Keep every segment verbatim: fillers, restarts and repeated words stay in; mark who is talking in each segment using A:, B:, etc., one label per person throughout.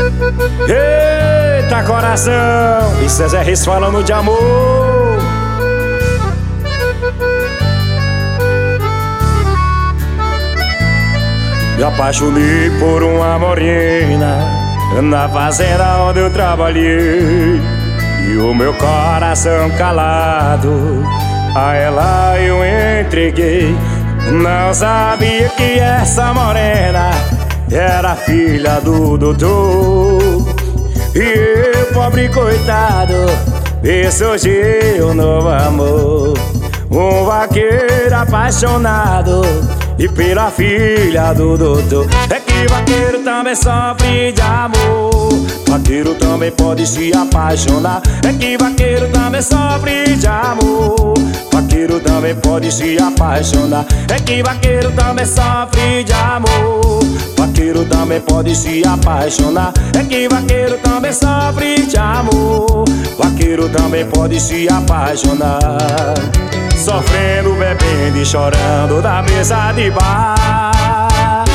A: Eita coração, isso é Zé Reis falando de amor. Me apaixonei por uma morena na fazenda onde eu trabalhei, e o meu coração calado a ela eu entreguei. Não sabia que essa morena era filha do doutor, e eu, pobre coitado, esse hoje um novo amor. Um vaqueiro apaixonado e pela filha do doutor. É que vaqueiro também sofre de amor, vaqueiro também pode se apaixonar. É que vaqueiro também sofre de amor, vaqueiro também pode se apaixonar. É que vaqueiro também sofre de amor, vaqueiro também pode se apaixonar. É que vaqueiro também sofre de amor, vaqueiro também pode se apaixonar. Sofrendo, bebendo e chorando na mesa de bar.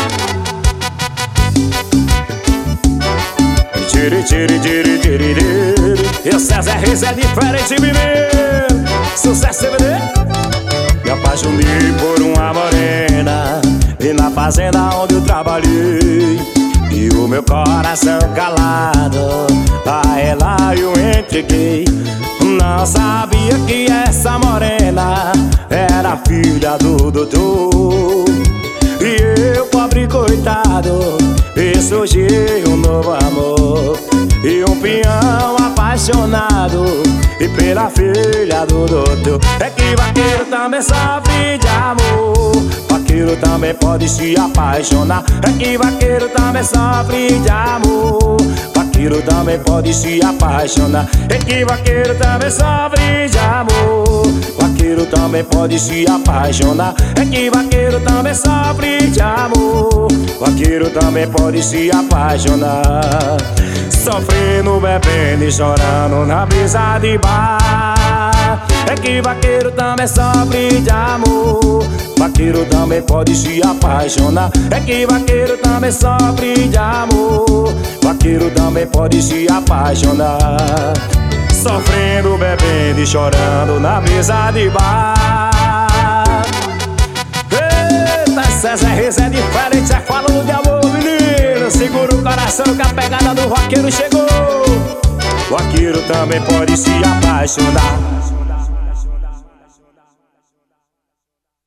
A: Tiri, tiri, tiri, tiri, tiri. Esse é Zé Reis, é diferente, menino. Sucesso, C B D. Me apaixonei por uma morena e na fazenda onde eu trabalhei, e o meu coração calado a ela eu entreguei. Não sabia que essa morena era filha do doutor, e eu, pobre coitado, esse hoje um novo amor. E um peão apaixonado e pela filha do doutor. É que vaqueiro também sofre de amor, vaqueiro também pode se apaixonar. É que vaqueiro também sofre de amor, vaqueiro também pode se apaixonar. É que vaqueiro também sofre de amor, vaqueiro também pode se apaixonar. É que vaqueiro também sofre de amor, vaqueiro também pode se apaixonar. Sofrendo, bebendo e chorando na mesa de bar. É que vaqueiro também sofre de amor, vaqueiro também pode se apaixonar. É que vaqueiro também sofre de amor, vaqueiro também pode se apaixonar. Sofrendo, bebendo e chorando na mesa de bar. Eita, Zé Reis é diferente, é falando de amor, menino. Segura o coração que a pegada do vaqueiro chegou. Vaqueiro também pode se apaixonar.